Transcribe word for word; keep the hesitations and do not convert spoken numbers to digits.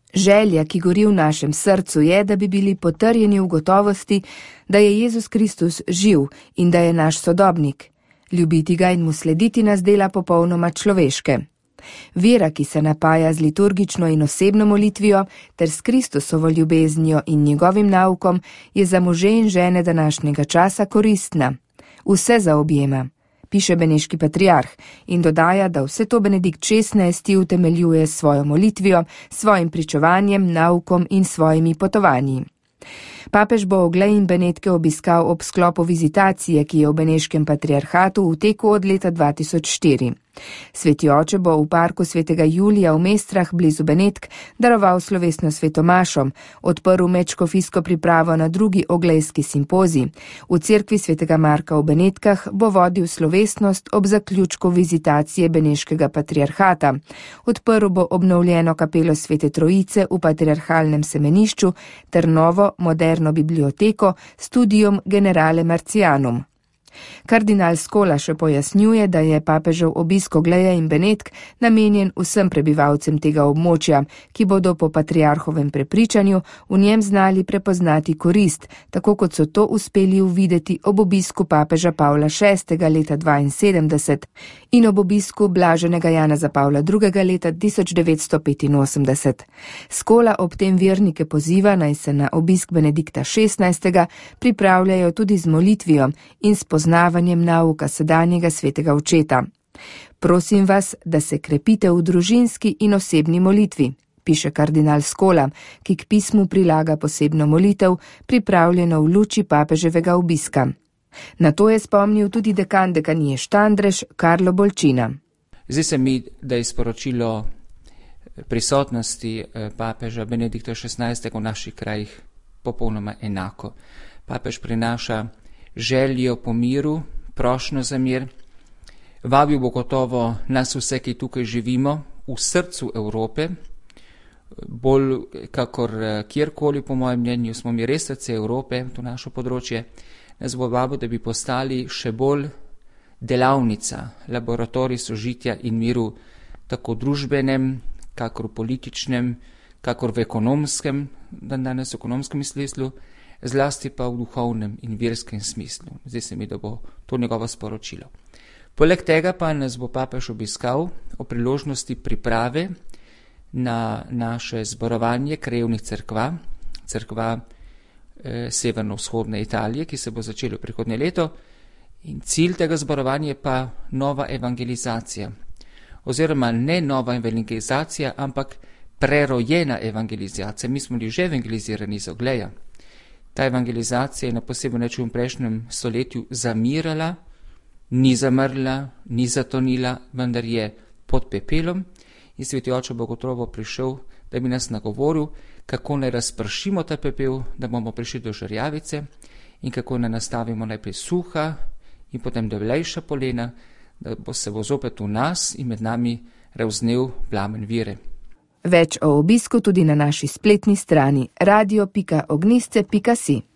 Želja, ki gori v našem srcu, je, da bi bili potrjeni v gotovosti, da je Jezus Kristus živ in da je naš sodobnik. Ljubiti ga in mu slediti nas dela popolnoma človeške. Vera, ki se napaja z liturgično in osebno molitvijo ter s Kristusovo ljubeznijo in njegovim naukom, je za može in žene današnjega časa koristna. Vse zaobjema, piše beneški patriarh in dodaja, da vse to Benedikt šestnajsti utemeljuje s svojo molitvijo, svojim pričevanjem, naukom in svojimi potovanji. Papež bo Oglej in Benetke obiskal ob sklopu vizitacije, ki je v beneškem patriarhatu v teku od leta dva tisoč štiri. Sveti oče bo v parku svetega Julija v Mestrah blizu Benetk daroval slovesno svetomašo, odprl medškofijsko pripravo na drugi oglejski simpozij. V cerkvi svetega Marka v Benetkah bo vodil slovesnost ob zaključku vizitacije beneškega patriarhata. Odprl bo obnovljeno kapelo Svete Trojice v patriarhalnem semenišču ter novo moderno biblioteko Studium Generale Marcianum. Kardinal Skola še pojasnjuje, da je papežev obisk Ogleja in Benetk namenjen vsem prebivalcem tega območja, ki bodo po patriarhovem prepričanju v njem znali prepoznati korist, tako kot so to uspeli uvideti ob obisku papeža Pavla šestega leta dvainsedemdeset in ob obisku blaženega Janeza Pavla drugega leta tisoč devetsto petinosemdeset. Skola ob tem vernike poziva, naj se na obisk Benedikta šestnajstega pripravljajo tudi z molitvijo in spoznavanjem nauka sedanjega svetega očeta. Prosim vas, da se krepite v družinski in osebni molitvi, piše kardinal Skola, ki k pismu prilaga posebno molitev, pripravljeno v luči papeževega obiska. Na to je spomnil tudi dekan dekanije Štandrež Karlo Bolčina. Zdi se mi, da je sporočilo prisotnosti papeža Benedikta šestnajstega v naših krajih popolnoma enako. Papež prinaša željo po miru, prošnjo za mir, vabil bo gotovo nas vse, ki tukaj živimo, v srcu Evrope, bolj kakor kjerkoli, po mojem mnenju, smo mi res srce Evrope, to našo področje, nas bo vabil, da bi postali še bolj delavnica, laboratorij sožitja in miru, tako družbenem, kakor političnem, kakor v ekonomskem, dan danes v ekonomskem smislu, zlasti pa v duhovnem in verskem smislu. Zdaj se mi, da bo to njegovo sporočilo. Poleg tega pa nas bo papež obiskal o priložnosti priprave na naše zborovanje krajevnih cerkva, cerkva eh, severno-vzhodne Italije, ki se bo začelo prihodnje leto. In cilj tega zborovanja je pa nova evangelizacija. Oziroma ne nova evangelizacija, ampak prerojena evangelizacija. Mi smo bili že evangelizirani iz Ogleja. Ta evangelizacija je na poseben način v prejšnjem stoletju zamirala, ni zamrla, ni zatonila, vendar je pod pepelom in sveti oče bo gotovo prišel, da bi nas nagovoril, kako naj razpršimo ta pepel, da bomo prišli do žerjavice in kako naj nastavimo najprej suha in potem debelejša polena, da bo se bo zopet v nas in med nami revznel plamen vire. Več o obisku tudi na naši spletni strani radio pika ognjišče pika si.